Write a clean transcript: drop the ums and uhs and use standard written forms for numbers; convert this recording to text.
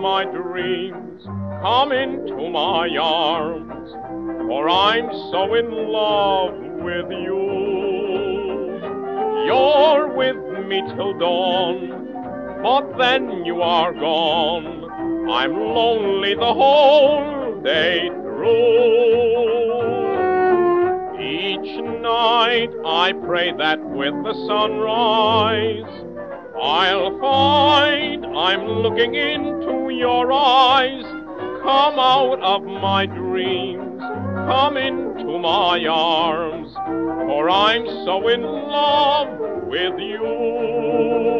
my dreams, come into my arms, for I'm so in love with you. You're with me till dawn, but then you are gone. I'm lonely the whole day through. Each night I pray that with the sunrise I'll find I'm looking into your eyes. Come out of my dreams, come into my arms, for I'm so in love with you.